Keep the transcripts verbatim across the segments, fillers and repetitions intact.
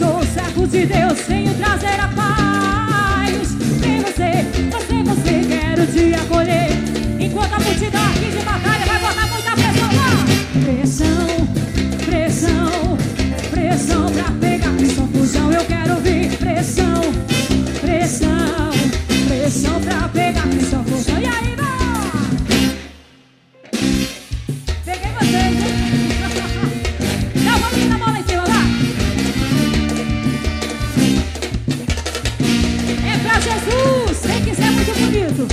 sou servo de Deus, venho trazer a paz. Vem você, você, você, quero te acolher. Enquanto a multidão aqui de batalha vai botar muita pressão lá. Pressão, pressão, pressão pra pegar Cristão Fujão. Eu quero ouvir pressão, pressão, pressão pra pegar Cristão Fujão. E aí, vai! Peguei vocês, hein? Não, vamos dar a bola em cima, lá. É pra Jesus, tem que ser muito bonito.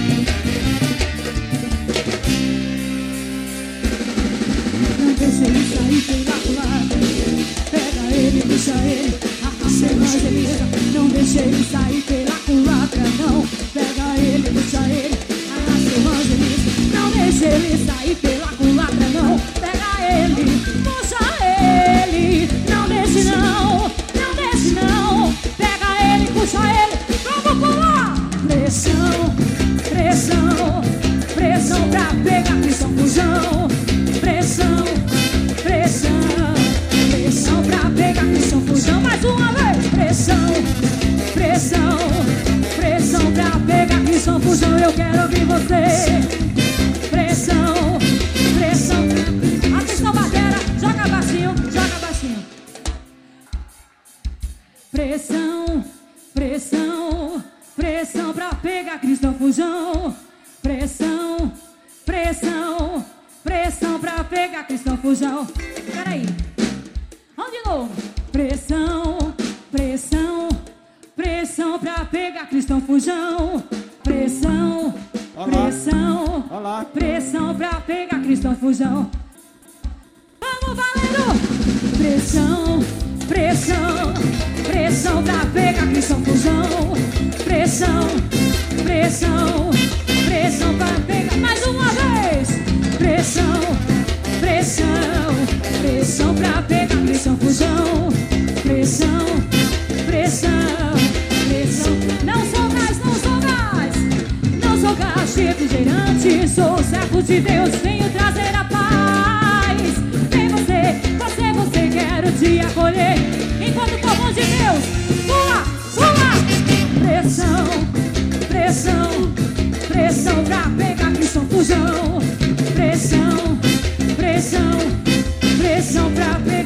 Não deixa ele sair pela culatra. Pega ele, puxa ele, arrasta evangelista. Não deixa ele sair pela culatra, não. Pega ele, puxa ele, arrasta evangelista. Não deixa ele sair pela culatra, não. Pega ele, puxa ele. Não deixe não, não deixe não. Pega ele, puxa ele, vamos pular. Pressão, pressão, pressão pra pegar Cristão Fujão. Pressão, pressão, pressão pra pegar Cristão Fujão. Mais uma vez. Pressão, pressão, pressão pra pegar Cristão Fujão. Eu quero ouvir você. Pressão, pressão. Atenção, batera, joga baixinho, joga baixinho. Pressão, pressão, pressão pra pegar Cristão Fujão. Pressão, pressão, pressão pra pegar Cristão Fujão. Peraí, vamos de novo. Pressão, pressão, pressão pra pegar Cristão Fujão. Pressão, pressão, Olá. pressão pra pegar Cristão Fujão. Vamos valendo! Pressão, pressão, pressão pra pegar Cristão Fujão. Pressão, pressão, pressão pra pegar. Mais uma vez! Pressão, pressão, pressão pra pegar Cristão Fujão. Pressão, pressão, pressão. Não sou gás, não sou gás. Não sou gás refrigerante. Sou servo de Deus, venho trazer a paz. Vem você, você, você, quero te acolher. Enquanto o povo de Deus pula, pula. Pressão, pressão, pressão pra pegar Cristão Fujão. Pressão, pressão, pressão pra pegar.